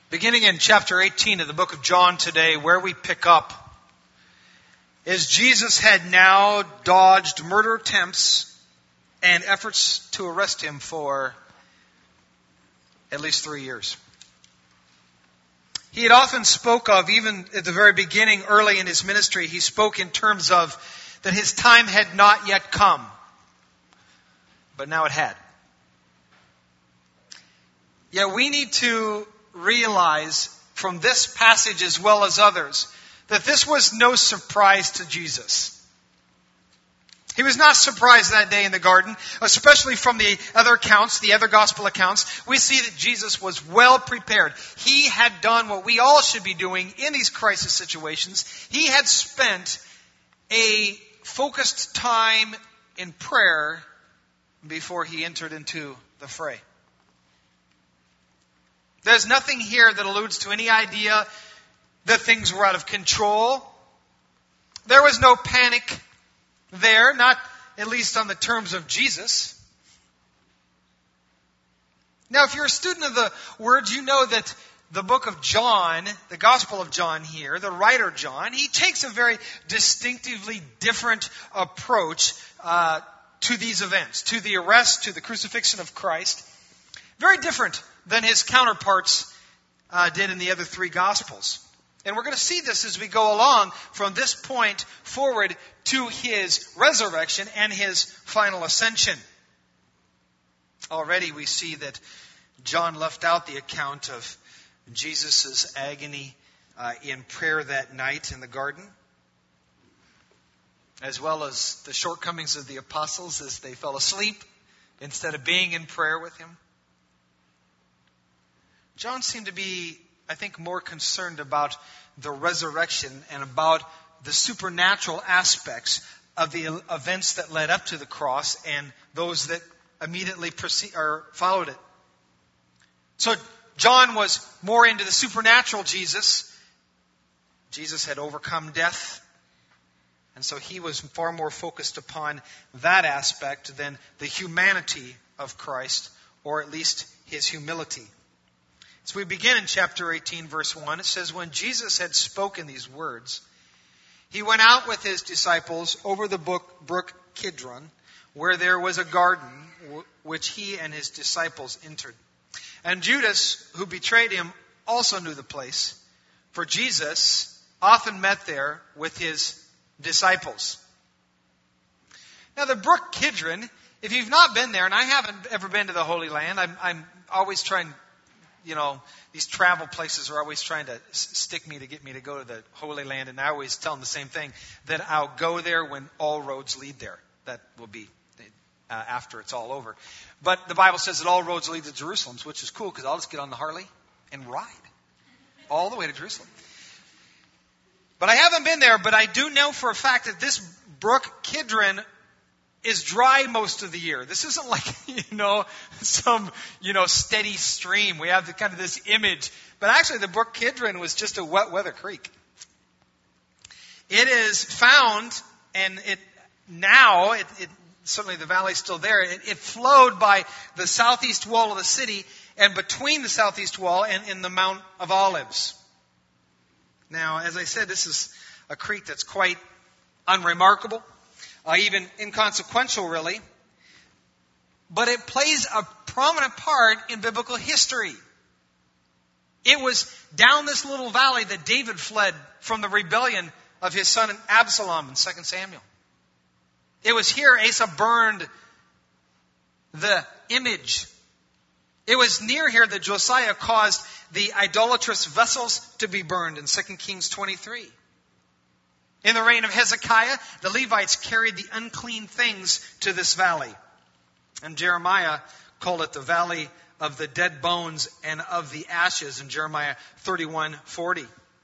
Beginning in chapter 18 of the book of John today, where we pick up is Jesus had now dodged murder attempts and efforts to arrest him for at least 3 years. He had often spoke of, even at the very beginning, early in his ministry, he spoke in terms of that his time had not yet come. But now it had. Yet we need to realize from this passage as well as others that this was no surprise to Jesus. He was not surprised that day in the garden, especially from the other accounts, the other gospel accounts. We see that Jesus was well prepared. He had done what we all should be doing in these crisis situations. He had spent a focused time in prayer before he entered into the fray. There's nothing here that alludes to any idea that things were out of control. There was no panic there, not at least on the terms of Jesus. Now, if you're a student of the Word, you know that the book of John, the Gospel of John here, the writer John, he takes a very distinctively different approach to these events, to the arrest, to the crucifixion of Christ. Very different than his counterparts did in the other three Gospels. And we're going to see this as we go along from this point forward to his resurrection and his final ascension. Already we see that John left out the account of Jesus' agony in prayer that night in the garden, as well as the shortcomings of the apostles as they fell asleep instead of being in prayer with him. John seemed to be, I think, more concerned about the resurrection and about the supernatural aspects of the events that led up to the cross and those that immediately followed it. So John was more into the supernatural Jesus. Jesus had overcome death. And so he was far more focused upon that aspect than the humanity of Christ, or at least his humility. So we begin in chapter 18, verse 1. It says, "When Jesus had spoken these words, he went out with his disciples over the brook Kidron, where there was a garden which he and his disciples entered. And Judas, who betrayed him, also knew the place, for Jesus often met there with his disciples." Now the brook Kidron, if you've not been there, and I haven't ever been to the Holy Land, I'm always trying, these travel places are always trying to stick me to get me to go to the Holy Land, and I always tell them the same thing, that I'll go there when all roads lead there. That will be after it's all over. But the Bible says that all roads lead to Jerusalem, which is cool because I'll just get on the Harley and ride all the way to Jerusalem. But I haven't been there, but I do know for a fact that this brook Kidron is dry most of the year. This isn't like, some, steady stream. We have kind of this image. But actually the brook Kidron was just a wet weather creek. It is found, and certainly the valley's still there. It flowed by the southeast wall of the city and between the southeast wall and in the Mount of Olives. Now, as I said, this is a creek that's quite unremarkable. Even inconsequential, really. But it plays a prominent part in biblical history. It was down this little valley that David fled from the rebellion of his son Absalom in 2 Samuel. It was here Asa burned the image. It was near here that Josiah caused the idolatrous vessels to be burned in 2 Kings 23. In the reign of Hezekiah, the Levites carried the unclean things to this valley. And Jeremiah called it the valley of the dead bones and of the ashes in Jeremiah 31:40.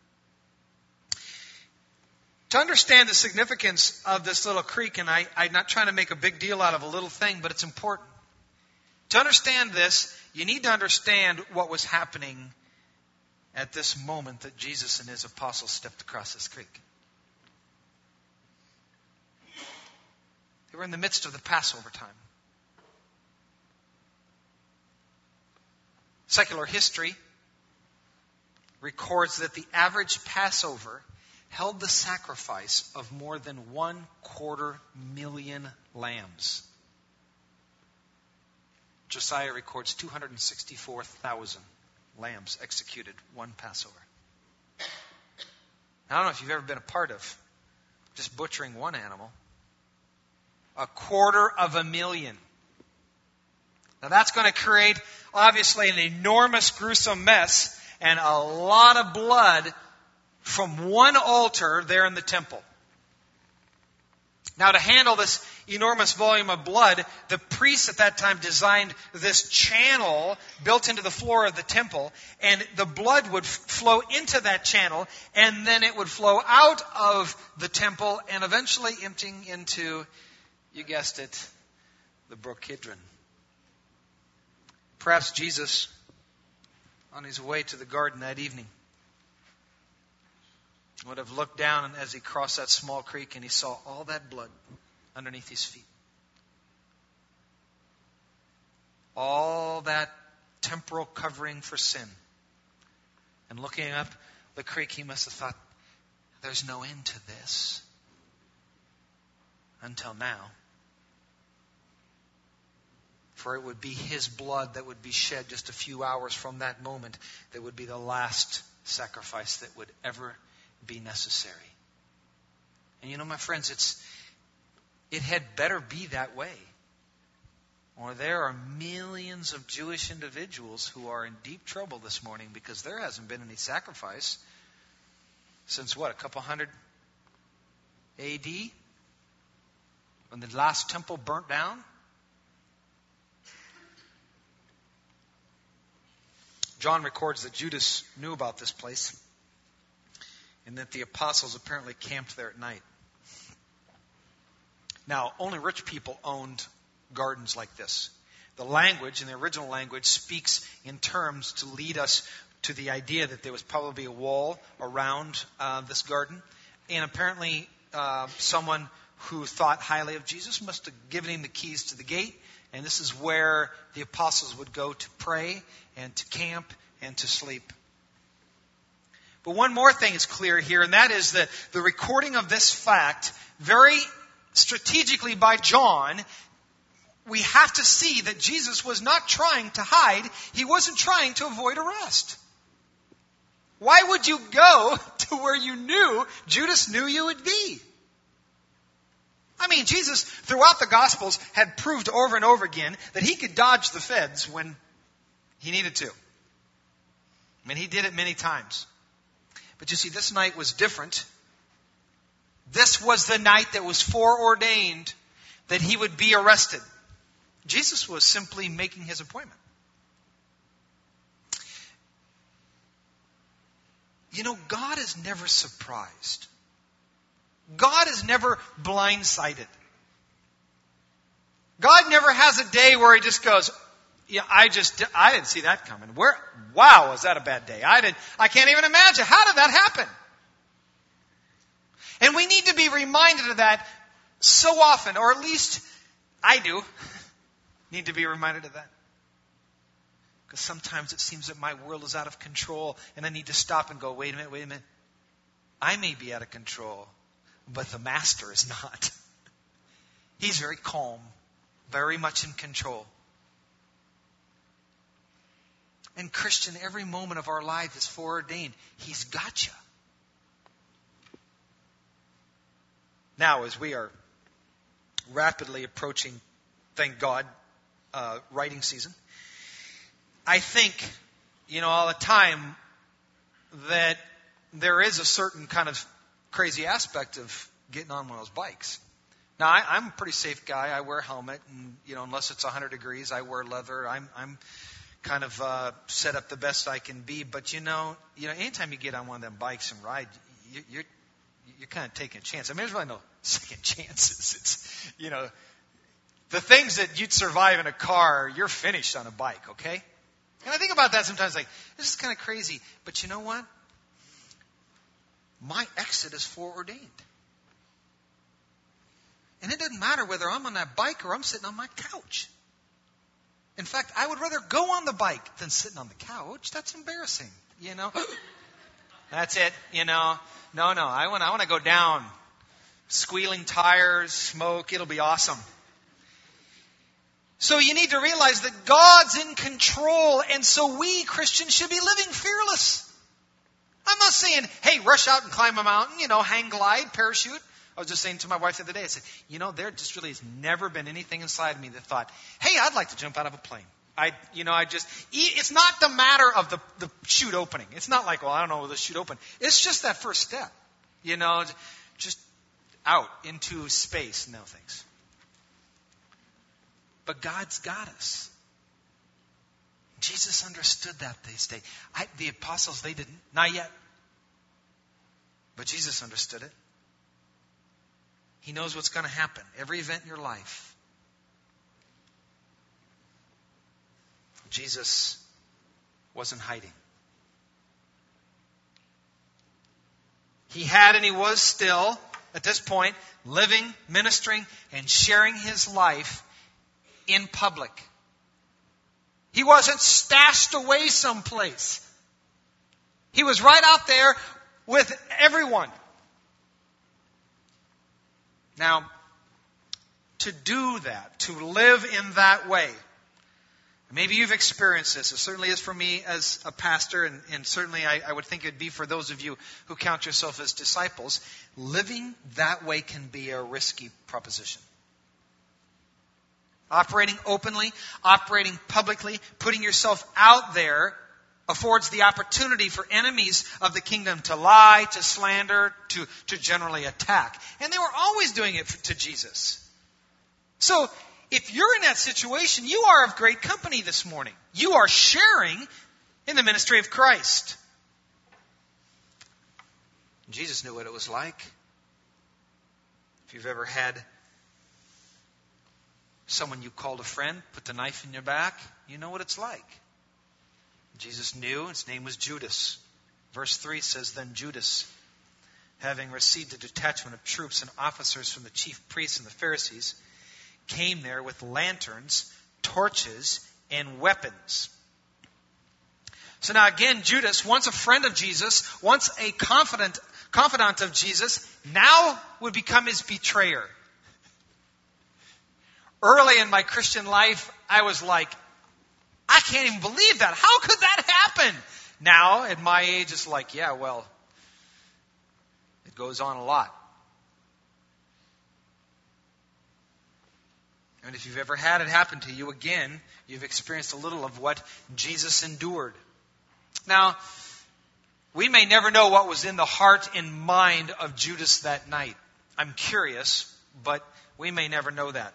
To understand the significance of this little creek, and I'm not trying to make a big deal out of a little thing, but it's important. To understand this, you need to understand what was happening at this moment that Jesus and his apostles stepped across this creek. They were in the midst of the Passover time. Secular history records that the average Passover held the sacrifice of more than 250,000 lambs. Josiah records 264,000 lambs executed one Passover. I don't know if you've ever been a part of just butchering one animal. 250,000. Now that's going to create, obviously, an enormous, gruesome mess and a lot of blood from one altar there in the temple. Now, to handle this enormous volume of blood, the priests at that time designed this channel built into the floor of the temple, and the blood would flow into that channel, and then it would flow out of the temple and eventually emptying into, you guessed it, the brook Kidron. Perhaps Jesus, on his way to the garden that evening, would have looked down as he crossed that small creek and he saw all that blood underneath his feet. All that temporal covering for sin. And looking up the creek, he must have thought, there's no end to this. Until now. For it would be his blood that would be shed just a few hours from that moment that would be the last sacrifice that would ever be necessary. And you know, my friends, it had better be that way. Or there are millions of Jewish individuals who are in deep trouble this morning because there hasn't been any sacrifice since what, a couple hundred AD? When the last temple burnt down? John records that Judas knew about this place and that the apostles apparently camped there at night. Now, only rich people owned gardens like this. The language, in the original language, speaks in terms to lead us to the idea that there was probably a wall around this garden. And apparently someone who thought highly of Jesus must have given him the keys to the gate. And this is where the apostles would go to pray and to camp and to sleep. But one more thing is clear here, and that is that the recording of this fact, very strategically by John, we have to see that Jesus was not trying to hide. He wasn't trying to avoid arrest. Why would you go to where you knew Judas knew you would be? I mean, Jesus, throughout the Gospels, had proved over and over again that he could dodge the feds when he needed to. I mean, he did it many times. But you see, this night was different. This was the night that was foreordained that he would be arrested. Jesus was simply making his appointment. You know, God is never surprised. God is never blindsided. God never has a day where he just goes, yeah, I didn't see that coming. Wow, was that a bad day? I can't even imagine. How did that happen? And we need to be reminded of that so often, or at least I do need to be reminded of that. Because sometimes it seems that my world is out of control and I need to stop and go, wait a minute. I may be out of control, but the Master is not. He's very calm, very much in control. And Christian, every moment of our life is foreordained. He's got you. Now, as we are rapidly approaching, thank God, writing season, I think, all the time that there is a certain kind of crazy aspect of getting on one of those bikes. Now, I'm a pretty safe guy. I wear a helmet, and, unless it's 100 degrees, I wear leather. I'm kind of set up the best I can be. But, anytime you get on one of them bikes and ride, you're kind of taking a chance. I mean, there's really no second chances. It's, the things that you'd survive in a car, you're finished on a bike, okay? And I think about that sometimes, like, this is kind of crazy. But you know what? My exit is foreordained. And it doesn't matter whether I'm on that bike or I'm sitting on my couch. In fact, I would rather go on the bike than sitting on the couch. That's embarrassing, That's it, No, I want to go down. Squealing tires, smoke, it'll be awesome. So you need to realize that God's in control, and so we Christians should be living fearless. I'm not saying, hey, rush out and climb a mountain, hang glide, parachute. I was just saying to my wife the other day, I said, there just really has never been anything inside of me that thought, hey, I'd like to jump out of a plane. It's not the matter of the chute opening. It's not like, well, I don't know, will the chute open. It's just that first step, just out into space. No thanks. But God's got us. Jesus understood that this day. The apostles, they didn't. Not yet. But Jesus understood it. He knows what's going to happen. Every event in your life. Jesus wasn't hiding. He had and he was still, at this point, living, ministering, and sharing his life in public. He wasn't stashed away someplace. He was right out there with everyone. Now, to do that, to live in that way, maybe you've experienced this. It certainly is for me as a pastor, and certainly I would think it would be for those of you who count yourself as disciples. Living that way can be a risky proposition. Operating openly, operating publicly, putting yourself out there affords the opportunity for enemies of the kingdom to lie, to slander, to generally attack. And they were always doing it to Jesus. So, if you're in that situation, you are of great company this morning. You are sharing in the ministry of Christ. Jesus knew what it was like. If you've ever had someone you called a friend put the knife in your back, you know what it's like. Jesus knew. His name was Judas. Verse 3 says, Then Judas, having received a detachment of troops and officers from the chief priests and the Pharisees, came there with lanterns, torches, and weapons. So now again, Judas, once a friend of Jesus, once a confidant of Jesus, now would become his betrayer. Early in my Christian life, I was like, I can't even believe that. How could that happen? Now, at my age, it's like, yeah, well, it goes on a lot. And if you've ever had it happen to you again, you've experienced a little of what Jesus endured. Now, we may never know what was in the heart and mind of Judas that night. I'm curious, but we may never know that.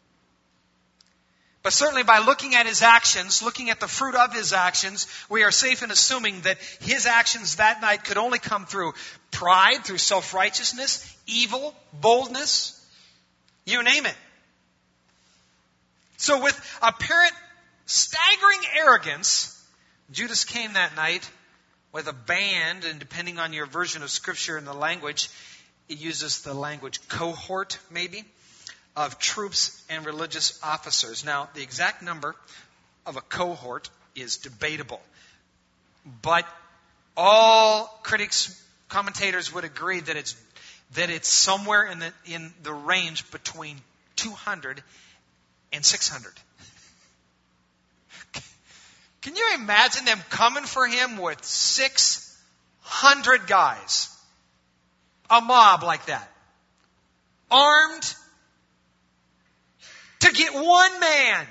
But certainly by looking at his actions, looking at the fruit of his actions, we are safe in assuming that his actions that night could only come through pride, through self-righteousness, evil, boldness, you name it. So with apparent staggering arrogance, Judas came that night with a band, and depending on your version of Scripture and the language, it uses the language cohort, maybe, of troops and religious officers. Now, the exact number of a cohort is debatable. But all critics, commentators would agree that it's somewhere in the range between 200 and 600. Can you imagine them coming for him with 600 guys? A mob like that. Armed to get one man.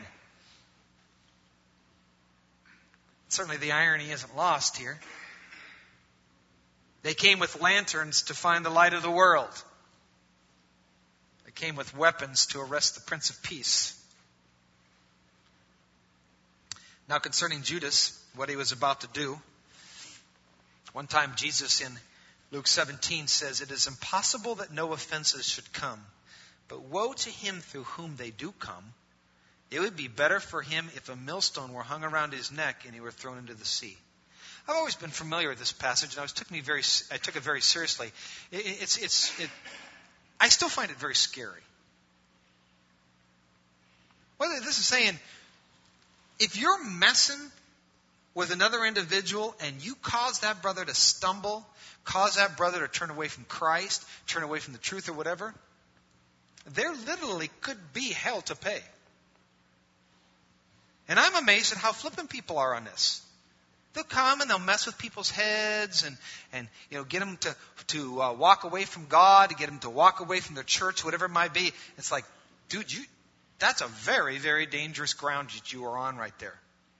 Certainly the irony isn't lost here. They came with lanterns to find the light of the world. They came with weapons to arrest the Prince of Peace. Now concerning Judas, what he was about to do. One time Jesus in Luke 17 says, It is impossible that no offenses should come. But woe to him through whom they do come. It would be better for him if a millstone were hung around his neck and he were thrown into the sea. I've always been familiar with this passage, and I took it very seriously. I still find it very scary. What this is saying, if you're messing with another individual and you cause that brother to stumble, cause that brother to turn away from Christ, turn away from the truth or whatever, there literally could be hell to pay. And I'm amazed at how flippant people are on this. They'll come and they'll mess with people's heads and get them to walk away from God, to get them to walk away from their church, whatever it might be. It's like, dude, that's a very, very dangerous ground that you are on right there.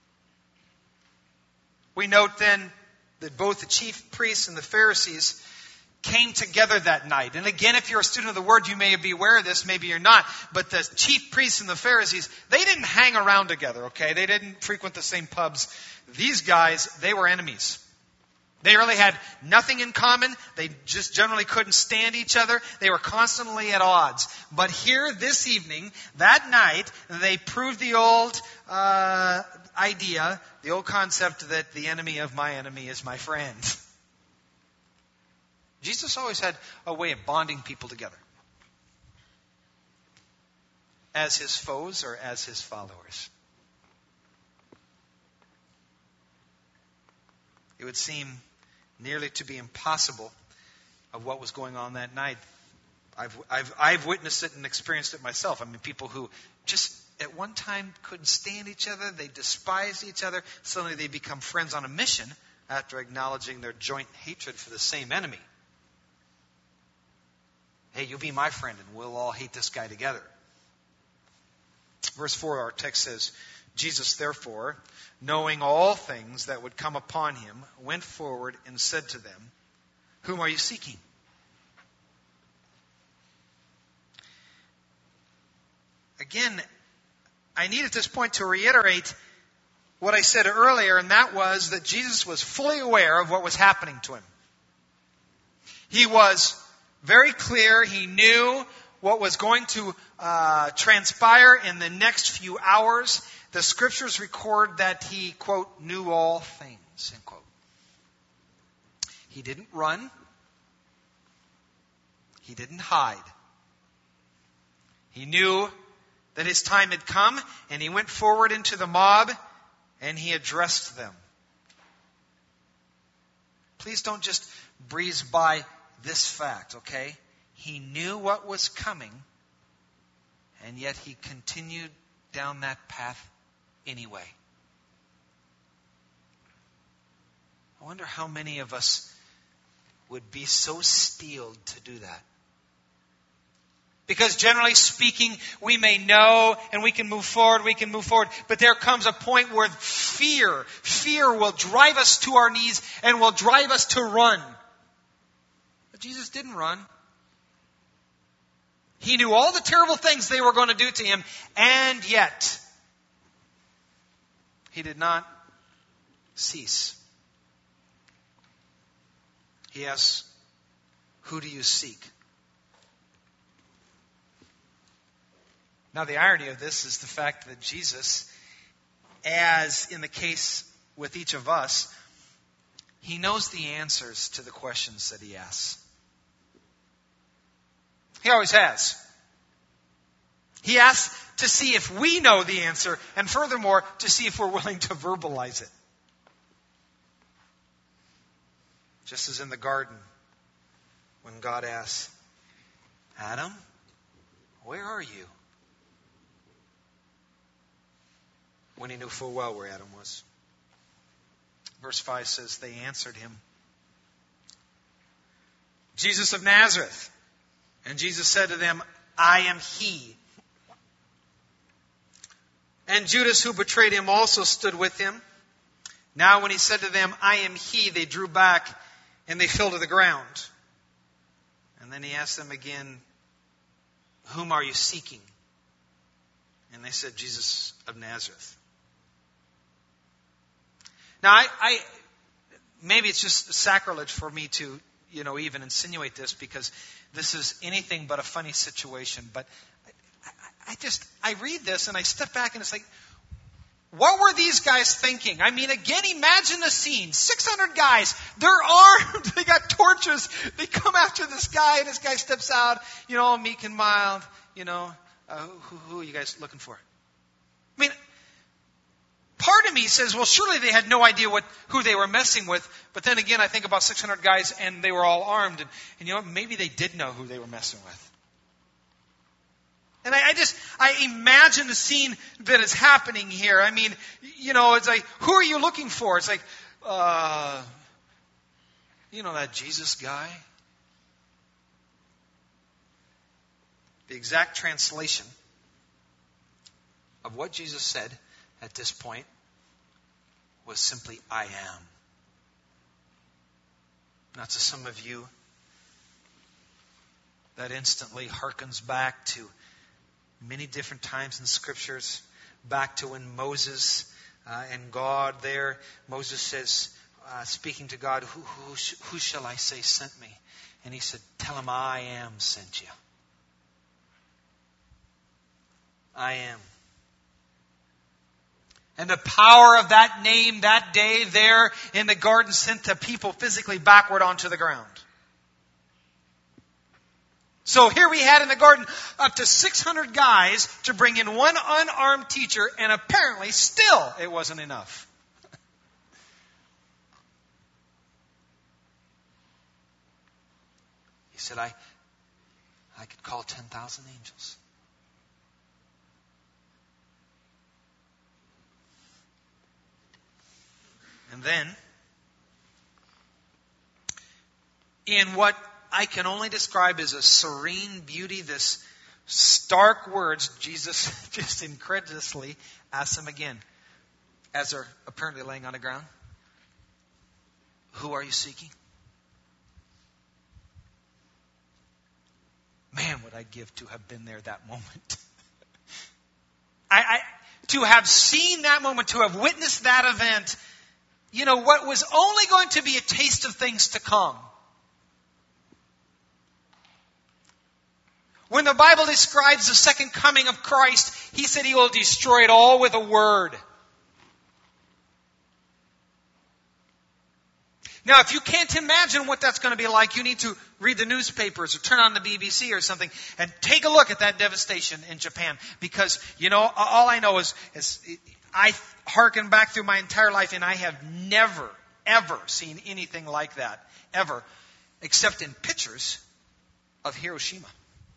We note then that both the chief priests and the Pharisees came together that night. And again, if you're a student of the Word, you may be aware of this, maybe you're not. But the chief priests and the Pharisees, they didn't hang around together, okay? They didn't frequent the same pubs. These guys, they were enemies. They really had nothing in common. They just generally couldn't stand each other. They were constantly at odds. But here, this evening, that night, they proved the old idea, the old concept that the enemy of my enemy is my friend. Jesus always had a way of bonding people together as his foes or as his followers. It would seem nearly to be impossible of what was going on that night. I've witnessed it and experienced it myself. I mean, people who just at one time couldn't stand each other, they despised each other, suddenly they become friends on a mission after acknowledging their joint hatred for the same enemy. Hey, you'll be my friend and we'll all hate this guy together. Verse 4, our text says, Jesus, therefore, knowing all things that would come upon him, went forward and said to them, whom are you seeking? Again, I need at this point to reiterate what I said earlier, and that was that Jesus was fully aware of what was happening to him. He was very clear. He knew what was going to transpire in the next few hours. The scriptures record that he, quote, knew all things, end quote. He didn't run. He didn't hide. He knew that his time had come, and he went forward into the mob, and he addressed them. Please don't just breeze by this fact, okay? He knew what was coming, and yet he continued down that path anyway. I wonder how many of us would be so steeled to do that. Because generally speaking, we may know and we can move forward, but there comes a point where fear will drive us to our knees and will drive us to run. But Jesus didn't run. He knew all the terrible things they were going to do to him, and yet he did not cease. He asks, who do you seek? Now, the irony of this is the fact that Jesus, as in the case with each of us, he knows the answers to the questions that he asks. He always has. He asks to see if we know the answer, and furthermore, to see if we're willing to verbalize it. Just as in the garden, when God asks, Adam, where are you? When he knew full well where Adam was. Verse 5 says, they answered him, Jesus of Nazareth. And Jesus said to them, I am he. And Judas, who betrayed him, also stood with him. Now when he said to them, I am he, they drew back and they fell to the ground. And then he asked them again, whom are you seeking? And they said, Jesus of Nazareth. Now, I maybe it's just sacrilege for me to, even insinuate this, because this is anything but a funny situation. But I read this and I step back and it's like, what were these guys thinking? I mean, again, imagine the scene. 600 guys, they're armed, they got torches, they come after this guy, and this guy steps out, meek and mild, who are you guys looking for? I mean, part of me says, well, surely they had no idea who they were messing with. But then again, I think about 600 guys and they were all armed. And you know what? Maybe they did know who they were messing with. And I imagine the scene that is happening here. I mean, you know, it's like, who are you looking for? It's like, you know, that Jesus guy. The exact translation of what Jesus said at this point was simply, I am. Now, to some of you, that instantly harkens back to many different times in the Scriptures, back to when Moses and God there, Moses says, speaking to God, who shall I say sent me? And he said, tell him I am sent you. I am. And the power of that name that day there in the garden sent the people physically backward onto the ground. So here we had in the garden up to 600 guys to bring in one unarmed teacher, and apparently still it wasn't enough. He said, I could call 10,000 angels. And then, in what I can only describe as a serene beauty, this stark words, Jesus just incredulously asks them again, as they're apparently laying on the ground, who are you seeking? Man, would I give to have been there that moment. To have seen that moment, to have witnessed that event, you know, what was only going to be a taste of things to come. When the Bible describes the second coming of Christ, He said He will destroy it all with a word. Now, if you can't imagine what that's going to be like, you need to read the newspapers or turn on the BBC or something and take a look at that devastation in Japan. Because, you know, all I know is I hearken back through my entire life and I have never, ever seen anything like that. Ever. Except in pictures of Hiroshima.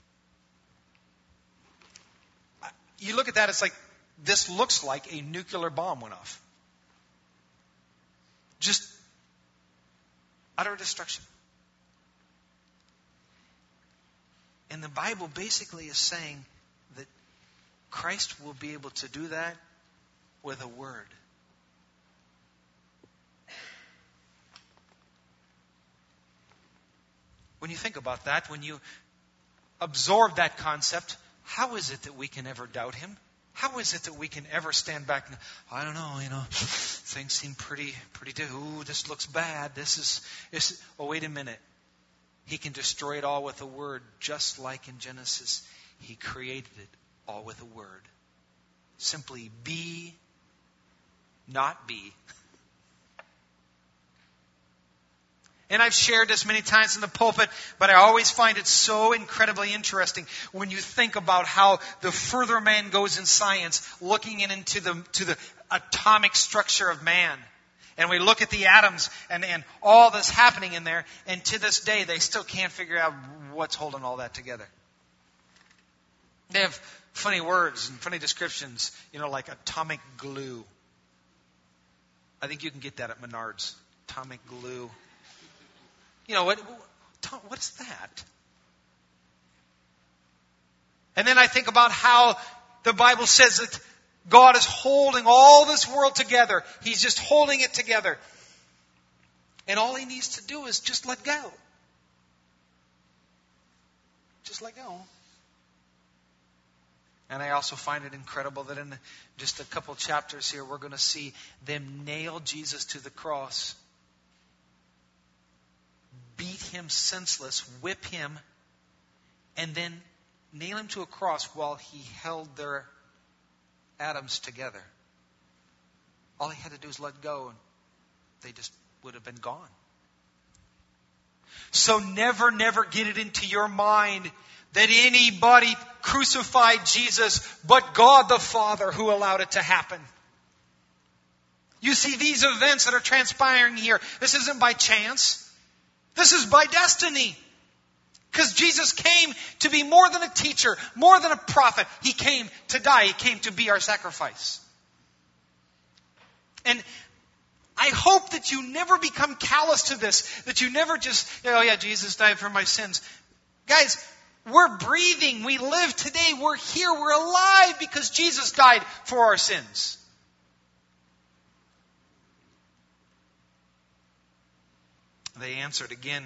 You look at that, it's like, this looks like a nuclear bomb went off. Just utter destruction. And the Bible basically is saying that Christ will be able to do that with a word. When you think about that, when you absorb that concept, how is it that we can ever doubt Him? How is it that we can ever stand back and, I don't know, you know, things seem pretty, ooh, this looks bad. Oh, wait a minute. He can destroy it all with a word, just like in Genesis. He created it all with a word. Simply be, not be. And I've shared this many times in the pulpit, but I always find it so incredibly interesting when you think about how the further man goes in science, looking into the atomic structure of man. And we look at the atoms and all that's happening in there, and to this day they still can't figure out what's holding all that together. They have funny words and funny descriptions, you know, like atomic glue. I think you can get that at Menards. Atomic glue. You know, what's that? And then I think about how the Bible says that God is holding all this world together. He's just holding it together. And all He needs to do is just let go. Just let go. And I also find it incredible that in just a couple chapters here, we're going to see them nail Jesus to the cross. Beat Him senseless, whip Him, and then nail Him to a cross while He held their atoms together. All He had to do is let go, and they just would have been gone. So never get it into your mind that anybody crucified Jesus but God the Father who allowed it to happen. You see these events that are transpiring here. This isn't by chance. This is by destiny. Because Jesus came to be more than a teacher, more than a prophet. He came to die. He came to be our sacrifice. And I hope that you never become callous to this. That you never just, oh yeah, Jesus died for my sins. Guys, we're breathing. We live today. We're here. We're alive because Jesus died for our sins. They answered again.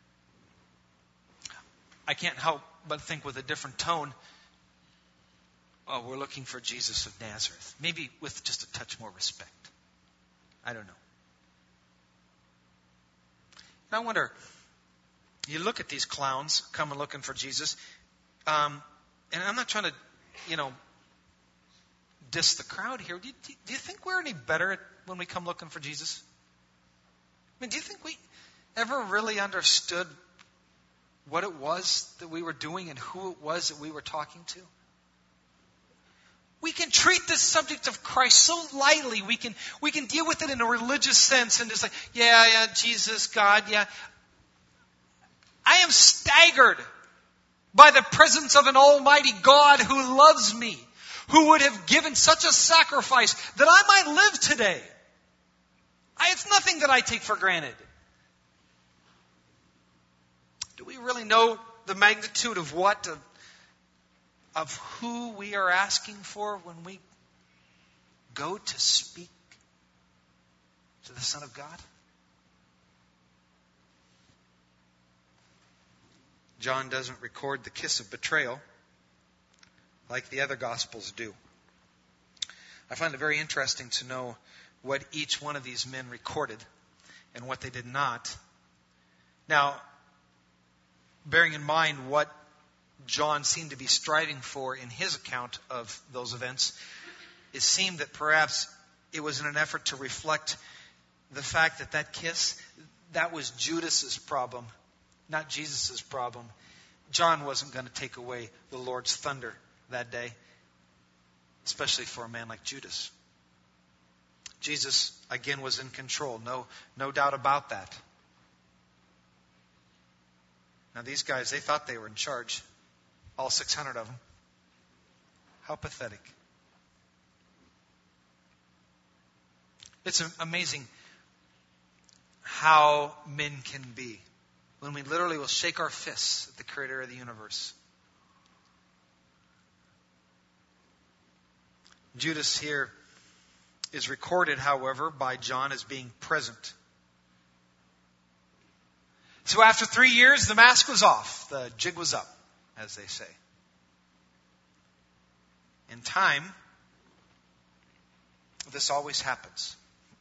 I can't help but think with a different tone. Oh, we're looking for Jesus of Nazareth. Maybe with just a touch more respect. I don't know. And I wonder, you look at these clowns coming looking for Jesus, and I'm not trying to, diss the crowd here. Do you think we're any better when we come looking for Jesus? I mean, do you think we ever really understood what it was that we were doing and who it was that we were talking to? We can treat this subject of Christ so lightly. We can deal with it in a religious sense and just like, yeah, Jesus, God, yeah. I am staggered by the presence of an almighty God who loves me, who would have given such a sacrifice that I might live today. It's nothing that I take for granted. Do we really know the magnitude of of who we are asking for when we go to speak to the Son of God? John doesn't record the kiss of betrayal like the other Gospels do. I find it very interesting to know what each one of these men recorded and what they did not. Now, bearing in mind what John seemed to be striving for in his account of those events, it seemed that perhaps it was in an effort to reflect the fact that kiss, that was Judas's problem, not Jesus' problem. John wasn't going to take away the Lord's thunder that day, especially for a man like Judas. Jesus, again, was in control. No doubt about that. Now these guys, they thought they were in charge. All 600 of them. How pathetic. It's amazing how men can be when we literally will shake our fists at the creator of the universe. Judas here is recorded, however, by John as being present. So after 3 years, the mask was off. The jig was up, as they say. In time, this always happens.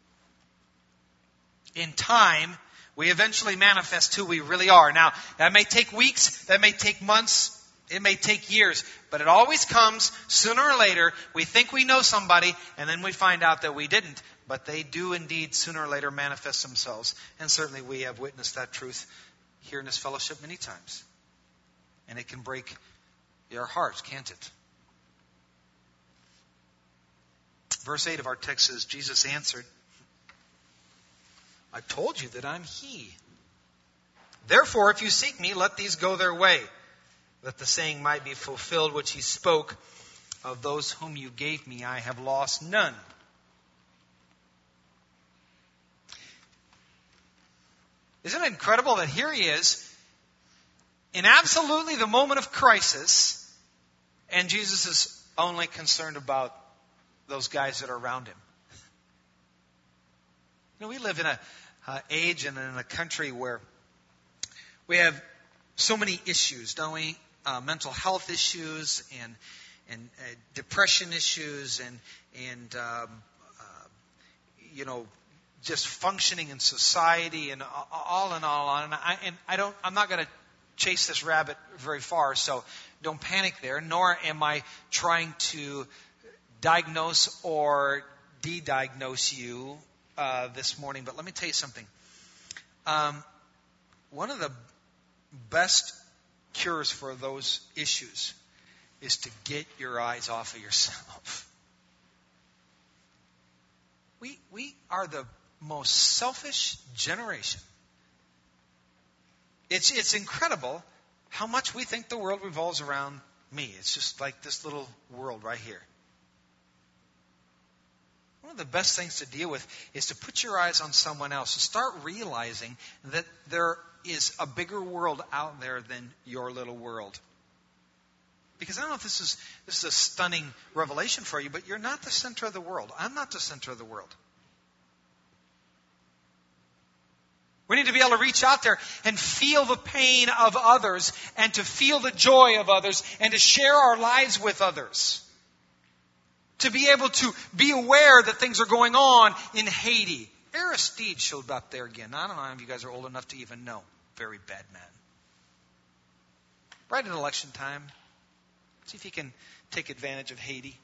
In time, we eventually manifest who we really are. Now, that may take weeks, that may take months, it may take years, but it always comes sooner or later. We think we know somebody, and then we find out that we didn't. But they do indeed sooner or later manifest themselves. And certainly we have witnessed that truth here in this fellowship many times. And it can break your hearts, can't it? Verse 8 of our text says, Jesus answered, I told you that I'm He. Therefore, if you seek me, let these go their way, that the saying might be fulfilled which He spoke, of those whom you gave me, I have lost none. Isn't it incredible that here He is, in absolutely the moment of crisis, and Jesus is only concerned about those guys that are around Him. We live in an age and in a country where we have so many issues, don't we? Mental health issues and depression issues and just functioning in society and all and all on. I'm not going to chase this rabbit very far, so don't panic there. Nor am I trying to diagnose or de-diagnose you this morning. But let me tell you something. One of the best cures for those issues is to get your eyes off of yourself. we are the most selfish generation. It's incredible how much we think the world revolves around me. It's just like this little world right here. One of the best things to deal with is to put your eyes on someone else and start realizing that there is a bigger world out there than your little world. Because I don't know if this is a stunning revelation for you, but you're not the center of the world. I'm not the center of the world. We need to be able to reach out there and feel the pain of others and to feel the joy of others and to share our lives with others. To be able to be aware that things are going on in Haiti. Aristide showed up there again. I don't know if you guys are old enough to even know. Very bad man. Right at election time. See if he can take advantage of Haiti.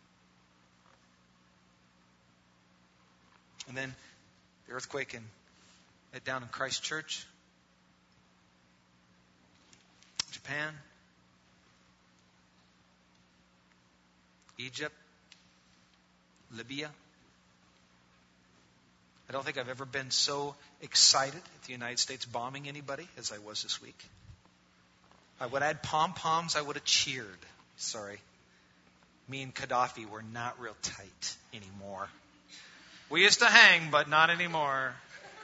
And then the earthquake down in Christchurch. Japan. Egypt. Libya. I don't think I've ever been so excited at the United States bombing anybody as I was this week. I would have had pom-poms, I would have cheered. Sorry. Me and Gaddafi were not real tight anymore. We used to hang, but not anymore.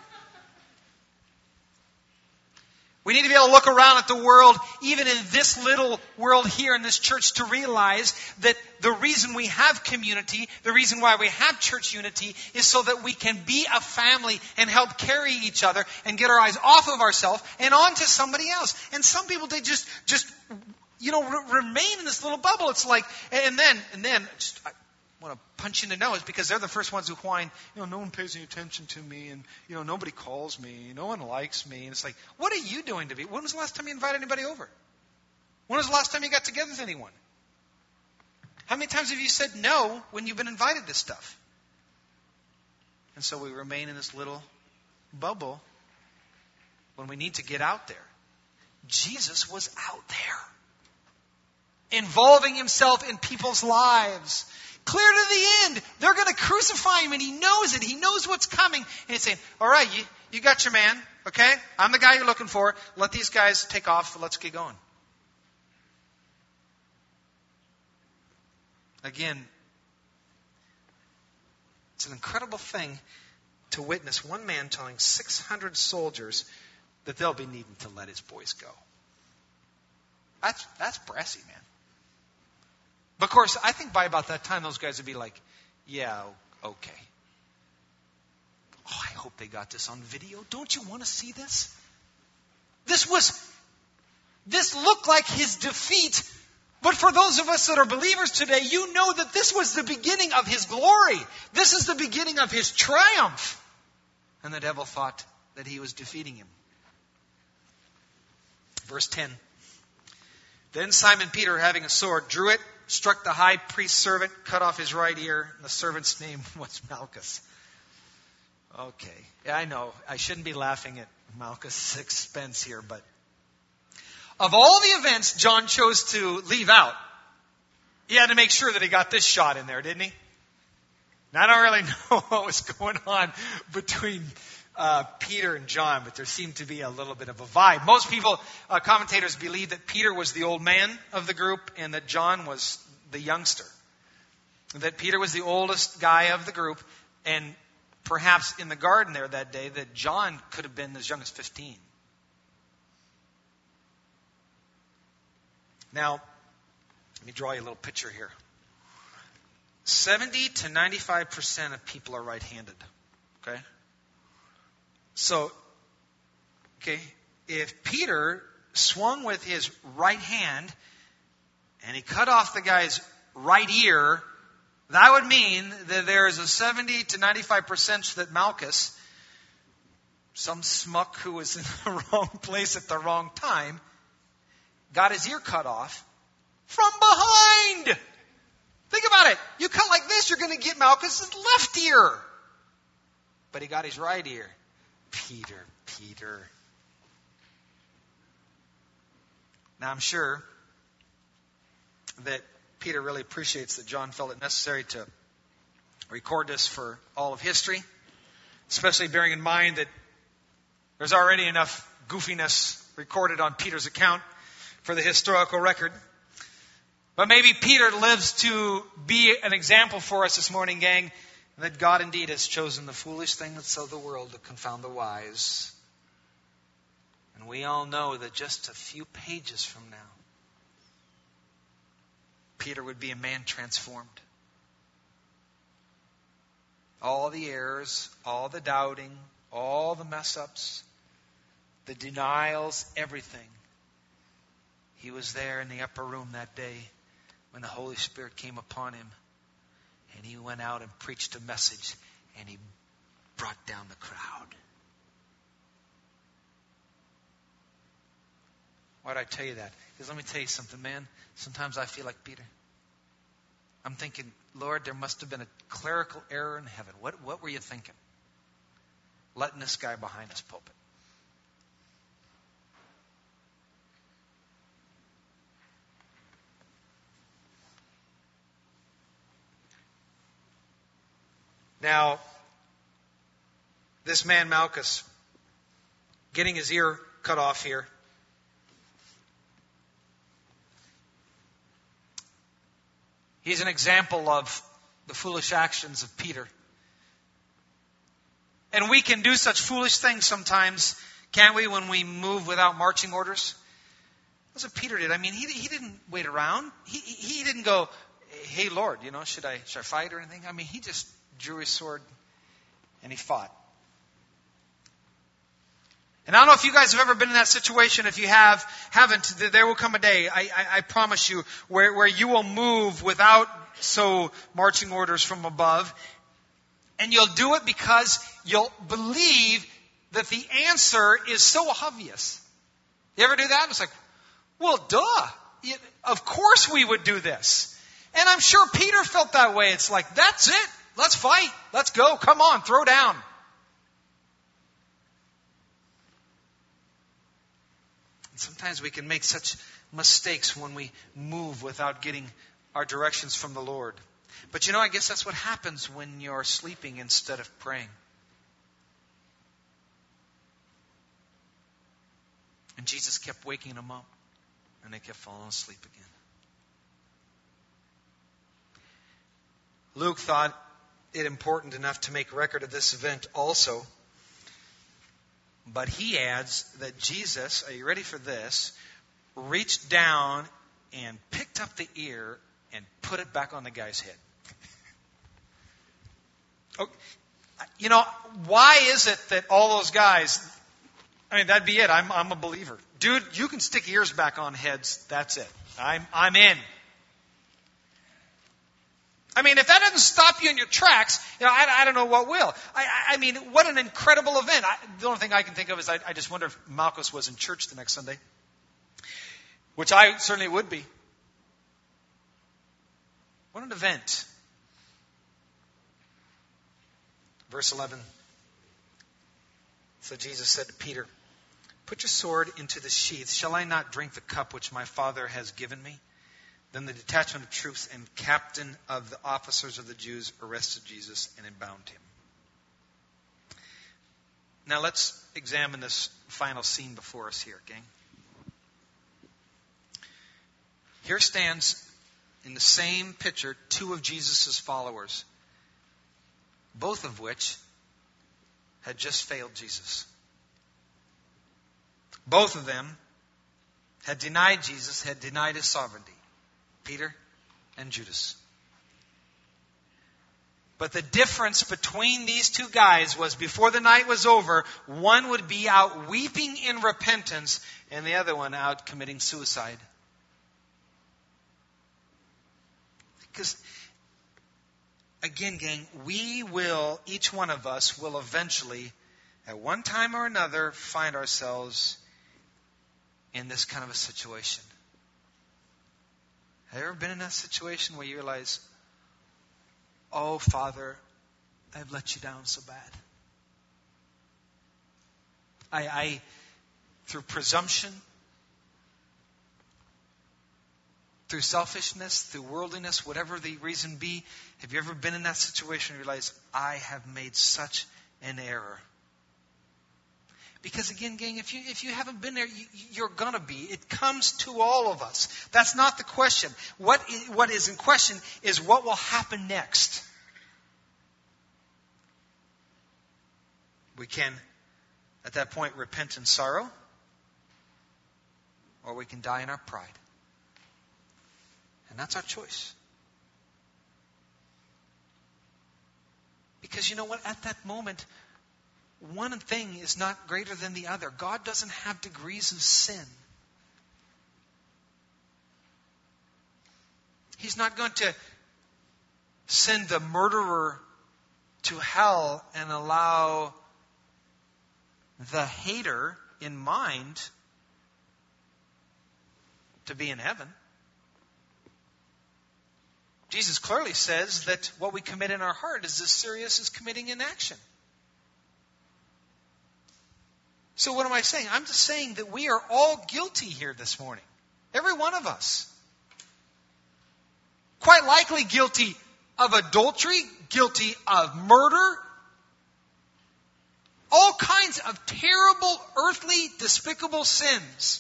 We need to be able to look around at the world, even in this little world here in this church, to realize that the reason we have community, the reason why we have church unity, is so that we can be a family and help carry each other and get our eyes off of ourselves and onto somebody else. And some people, they just remain in this little bubble. It's like, and then, I want to punch in the nose because they're the first ones who whine, no one pays any attention to me and, nobody calls me, no one likes me. And it's like, what are you doing to me? When was the last time you invited anybody over? When was the last time you got together with anyone? How many times have you said no when you've been invited to stuff? And so we remain in this little bubble when we need to get out there. Jesus was out there, involving himself in people's lives. Clear to the end. They're going to crucify him, and he knows it. He knows what's coming. And he's saying, all right, you got your man, okay? I'm the guy you're looking for. Let these guys take off. Let's get going. Again, it's an incredible thing to witness one man telling 600 soldiers that they'll be needing to let his boys go. That's brassy, man. But of course, I think by about that time, those guys would be like, yeah, okay. Oh, I hope they got this on video. Don't you want to see this? This looked like his defeat. But for those of us that are believers today, you know that this was the beginning of his glory. This is the beginning of his triumph. And the devil thought that he was defeating him. Verse 10. Then Simon Peter, having a sword, drew it, struck the high priest's servant, cut off his right ear. And the servant's name was Malchus. Okay. Yeah, I know. I shouldn't be laughing at Malchus' expense here, but of all the events John chose to leave out, he had to make sure that he got this shot in there, didn't he? Now, I don't really know what was going on between Peter and John, but there seemed to be a little bit of a vibe. Most people, commentators, believe that Peter was the old man of the group and that John was the youngster. That Peter was the oldest guy of the group, and perhaps in the garden there that day, that John could have been as young as 15. Now, let me draw you a little picture here. 70 to 95% of people are right-handed. Okay? So, if Peter swung with his right hand and he cut off the guy's right ear, that would mean that there is a 70 to 95% that Malchus, some smuck who was in the wrong place at the wrong time, got his ear cut off from behind. Think about it. You cut like this, you're going to get Malchus' left ear. But he got his right ear. Peter. Now, I'm sure that Peter really appreciates that John felt it necessary to record this for all of history, especially bearing in mind that there's already enough goofiness recorded on Peter's account for the historical record. But maybe Peter lives to be an example for us this morning, gang, that God indeed has chosen the foolish things of the world to confound the wise. And we all know that just a few pages from now, Peter would be a man transformed. All the errors, all the doubting, all the mess-ups, the denials, everything. He was there in the upper room that day when the Holy Spirit came upon him. And he went out and preached a message. And he brought down the crowd. Why did I tell you that? Because let me tell you something, man. Sometimes I feel like Peter. I'm thinking, Lord, there must have been a clerical error in heaven. What were you thinking? Letting this guy behind this pulpit. Now, this man Malchus, getting his ear cut off here, he's an example of the foolish actions of Peter. And we can do such foolish things sometimes, can't we, when we move without marching orders? That's what Peter did. I mean, he didn't wait around. He didn't go, hey, Lord, should I fight or anything? I mean, he just drew his sword and he fought. And I don't know if you guys have ever been in that situation. If you haven't, there will come a day, I promise you, where you will move without marching orders from above. And you'll do it because you'll believe that the answer is so obvious. You ever do that? It's like, well, duh. Of course we would do this. And I'm sure Peter felt that way. It's like, that's it. Let's fight. Let's go. Come on, throw down. And sometimes we can make such mistakes when we move without getting our directions from the Lord. But I guess that's what happens when you're sleeping instead of praying. And Jesus kept waking them up, and they kept falling asleep again. Luke thought it important enough to make record of this event also. But he adds that Jesus, are you ready for this, reached down and picked up the ear and put it back on the guy's head. Why is it that all those guys, that'd be it. I'm a believer. Dude, you can stick ears back on heads. That's it. I'm in. If that doesn't stop you in your tracks, I don't know what will. What an incredible event. The only thing I can think of is I just wonder if Malchus was in church the next Sunday, which I certainly would be. What an event. Verse 11. So Jesus said to Peter, "Put your sword into the sheath. Shall I not drink the cup which my Father has given me?" Then the detachment of troops and captain of the officers of the Jews arrested Jesus and bound him. Now let's examine this final scene before us here, gang. Here stands in the same picture two of Jesus' followers, both of which had just failed Jesus. Both of them had denied Jesus, had denied his sovereignty. Peter and Judas. But the difference between these two guys was before the night was over, one would be out weeping in repentance and the other one out committing suicide. Because, again, gang, each one of us will eventually, at one time or another, find ourselves in this kind of a situation. Have you ever been in that situation where you realize, oh, Father, I've let you down so bad. I through presumption, through selfishness, through worldliness, whatever the reason be, have you ever been in that situation and realized, I have made such an error? Because again, gang, if you haven't been there, you're going to be. It comes to all of us. That's not the question. What is in question is what will happen next. We can, at that point, repent in sorrow, or we can die in our pride. And that's our choice. Because you know what? At that moment, one thing is not greater than the other. God doesn't have degrees of sin. He's not going to send the murderer to hell and allow the hater in mind to be in heaven. Jesus clearly says that what we commit in our heart is as serious as committing in action. So what am I saying? I'm just saying that we are all guilty here this morning. Every one of us. Quite likely guilty of adultery, guilty of murder, all kinds of terrible, earthly, despicable sins.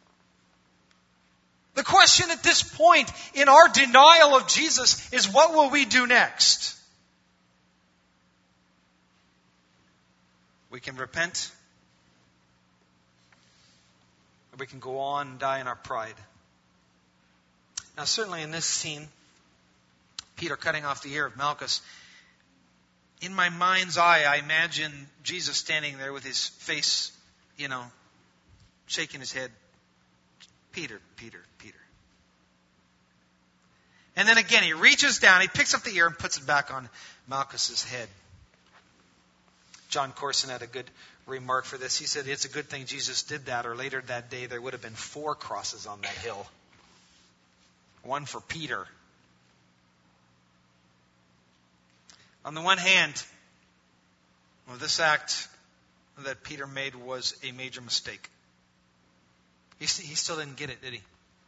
The question at this point in our denial of Jesus is, what will we do next? We can repent, or we can go on and die in our pride. Now, certainly in this scene, Peter cutting off the ear of Malchus, in my mind's eye, I imagine Jesus standing there with his face, shaking his head. Peter, Peter, Peter. And then again, he reaches down, he picks up the ear and puts it back on Malchus's head. John Corson had a good remark for this. He said, it's a good thing Jesus did that, or later that day there would have been 4 crosses on that hill. One for Peter. On the one hand, this act that Peter made was a major mistake. He still didn't get it, did he?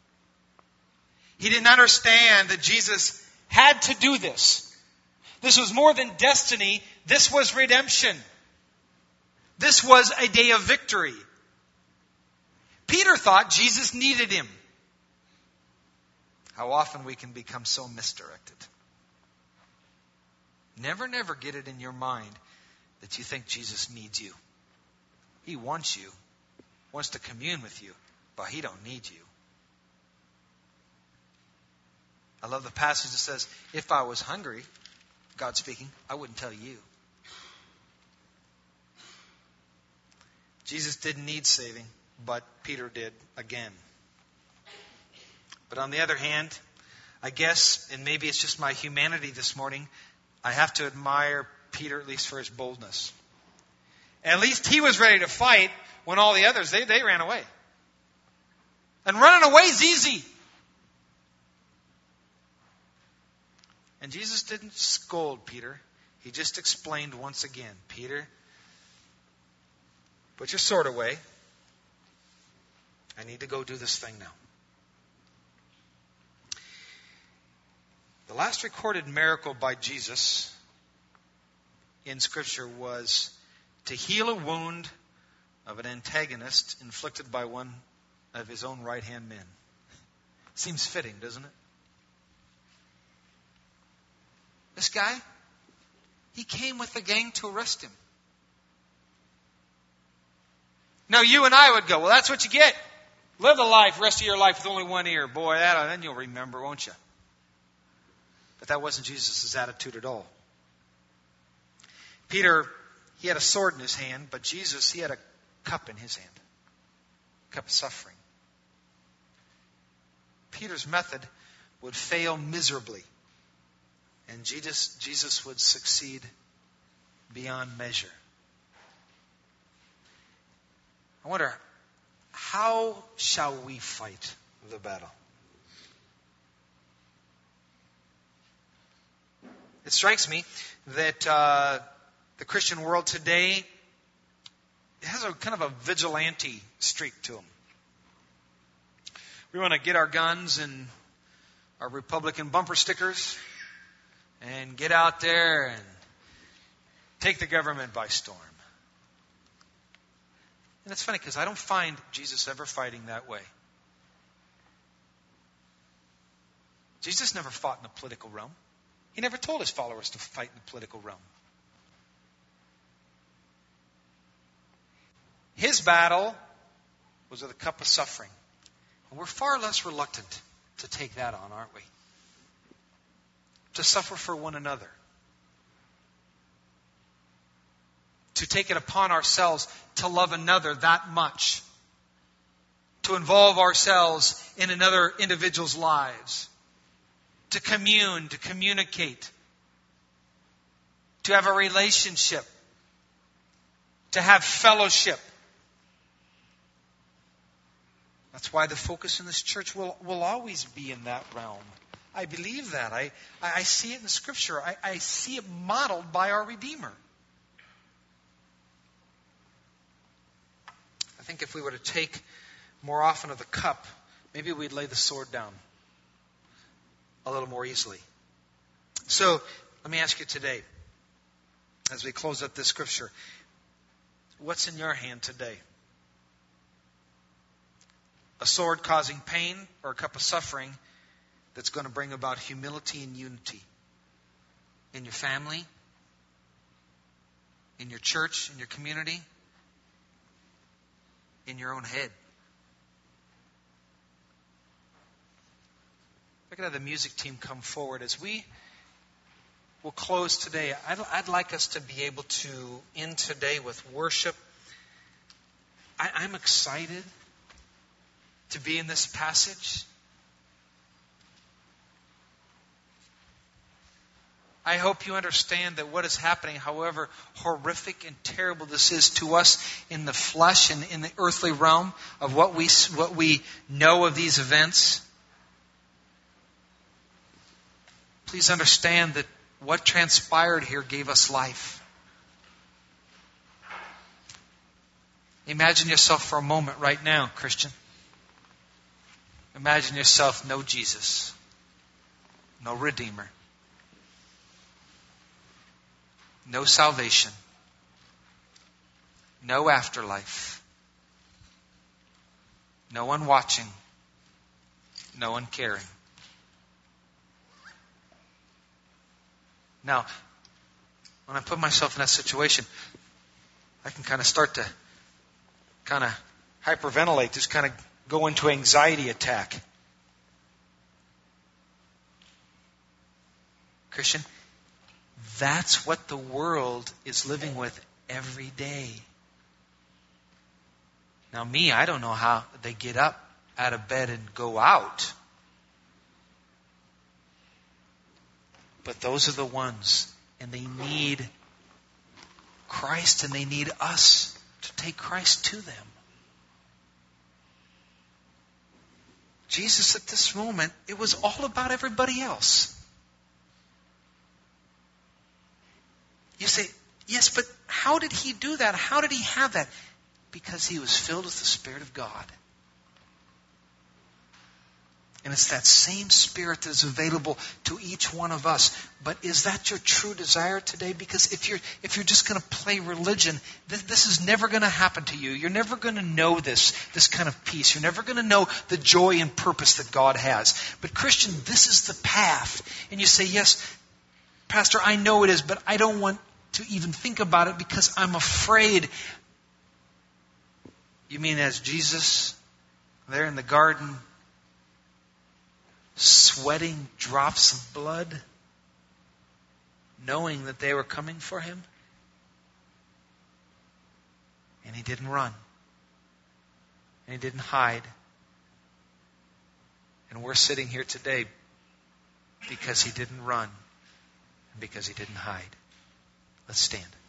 He didn't understand that Jesus had to do this. This was more than destiny. This was redemption. This was a day of victory. Peter thought Jesus needed him. How often we can become so misdirected. Never get it in your mind that you think Jesus needs you. He wants you. Wants to commune with you. But he don't need you. I love the passage that says, if I was hungry, God speaking, I wouldn't tell you. Jesus didn't need saving, but Peter did again. But on the other hand, I guess, and maybe it's just my humanity this morning, I have to admire Peter at least for his boldness. At least he was ready to fight when all the others, they ran away. And running away is easy. And Jesus didn't scold Peter. He just explained once again, Peter, put your sword away. I need to go do this thing now. The last recorded miracle by Jesus in Scripture was to heal a wound of an antagonist inflicted by one of his own right-hand men. Seems fitting, doesn't it? This guy, he came with the gang to arrest him. Now you and I would go, well, that's what you get. Live a life, rest of your life with only one ear. Boy, then you'll remember, won't you? But that wasn't Jesus' attitude at all. Peter, he had a sword in his hand, but Jesus, he had a cup in his hand. A cup of suffering. Peter's method would fail miserably. And Jesus would succeed beyond measure. I wonder, how shall we fight the battle? It strikes me that the Christian world today has a kind of a vigilante streak to them. We want to get our guns and our Republican bumper stickers and get out there and take the government by storm. And it's funny because I don't find Jesus ever fighting that way. Jesus never fought in the political realm. He never told his followers to fight in the political realm. His battle was with a cup of suffering. And we're far less reluctant to take that on, aren't we? To suffer for one another. To take it upon ourselves to love another that much. To involve ourselves in another individual's lives. To commune, to communicate. To have a relationship. To have fellowship. That's why the focus in this church will always be in that realm. I believe that. I see it in Scripture. I see it modeled by our Redeemer. I think if we were to take more often of the cup, maybe we'd lay the sword down a little more easily. So, let me ask you today, as we close up this Scripture, what's in your hand today? A sword causing pain or a cup of suffering that's going to bring about humility and unity in your family, in your church, in your community, in your own head. If I could have the music team come forward as we will close today. I'd like us to be able to end today with worship. I'm excited to be in this passage. I hope you understand that what is happening, however horrific and terrible this is to us in the flesh and in the earthly realm of what we know of these events, please understand that what transpired here gave us life. Imagine yourself for a moment right now, Christian. Imagine yourself no Jesus, no Redeemer, no salvation, no afterlife, no one watching, no one caring. Now, when I put myself in that situation, I can kind of start to kind of hyperventilate, just kind of go into anxiety attack. Christian, that's what the world is living with every day. Now me, I don't know how they get up out of bed and go out. But those are the ones, and they need Christ, and they need us to take Christ to them. Jesus, at this moment, it was all about everybody else. You say, yes, but how did he do that? How did he have that? Because he was filled with the Spirit of God. And it's that same Spirit that is available to each one of us. But is that your true desire today? Because if you're just going to play religion, this is never going to happen to you. You're never going to know this kind of peace. You're never going to know the joy and purpose that God has. But Christian, this is the path. And you say, yes, Pastor, I know it is, but I don't want to even think about it because I'm afraid. You mean as Jesus there in the garden, sweating drops of blood, knowing that they were coming for him? And he didn't run. And he didn't hide. And we're sitting here today because he didn't run and because he didn't hide. Let's stand.